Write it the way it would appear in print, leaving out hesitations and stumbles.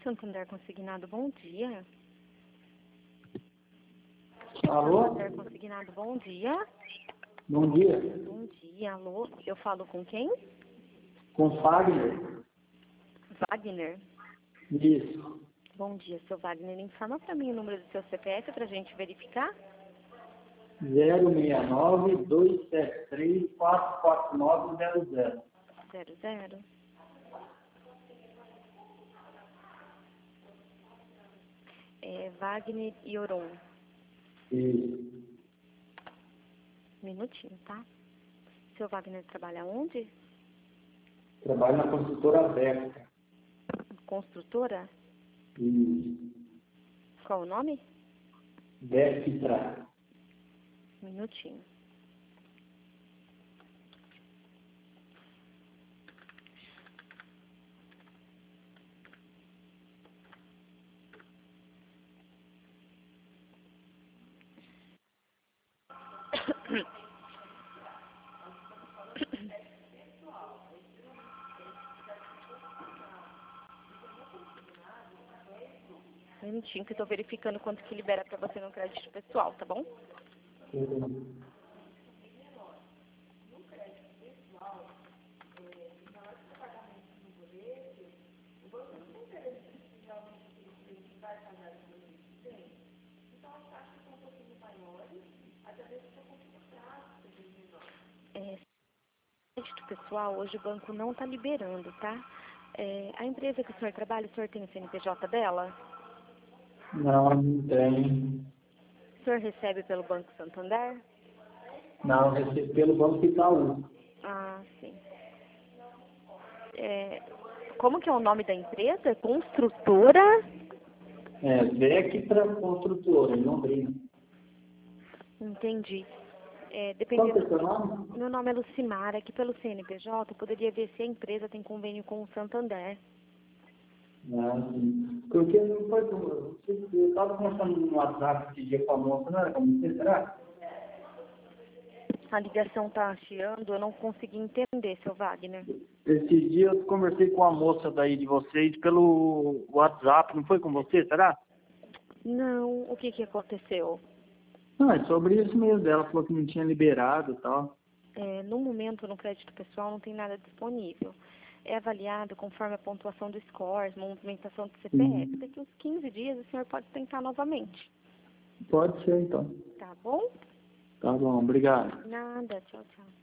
Santander Consignado, bom dia. Alô? Santander Consignado, bom dia. Bom dia. Bom dia, alô. Eu falo com quem? Com Fagner? Wagner. Isso. Bom dia, seu Wagner. Informa para mim o número do seu CPF para a gente verificar. 069-273-44900. 00. Wagner Ioron. Isso. Minutinho, tá? Seu Wagner trabalha onde? Trabalho na construtora Vectra. Construtora? Isso. Qual o nome? Vectra. Minutinho. Minutinho que eu tô verificando quanto que libera pra você no crédito pessoal, tá bom? Crédito pessoal, hoje o banco não tá liberando, tá? A empresa que o senhor trabalha, o senhor tem o CNPJ dela? Não tem. O senhor recebe pelo Banco Santander? Não, recebo pelo Banco Itaú. Ah, sim. Como que é o nome da empresa? Construtora? Vectra Construtora, em Londrina. Entendi. Qual que é Dependendo. o seu nome? Meu nome é Lucimara, aqui pelo CNPJ, eu poderia ver se a empresa tem convênio com o Santander. Ah, sim. Porque não foi como. Eu estava conversando no WhatsApp esse dia com a moça, não era como você, será? A ligação tá chiando, eu não consegui entender, seu Wagner. Esse dia eu conversei com a moça daí de vocês pelo WhatsApp, não foi com você, será? Não, o que que aconteceu? Não, é sobre isso mesmo. Ela falou que não tinha liberado e tal. No momento, no crédito pessoal, não tem nada disponível. É avaliado conforme a pontuação do scores, movimentação do CPF. Daqui uns 15 dias, o senhor pode tentar novamente. Pode ser, então. Tá bom? Tá bom, obrigado. Nada, tchau, tchau.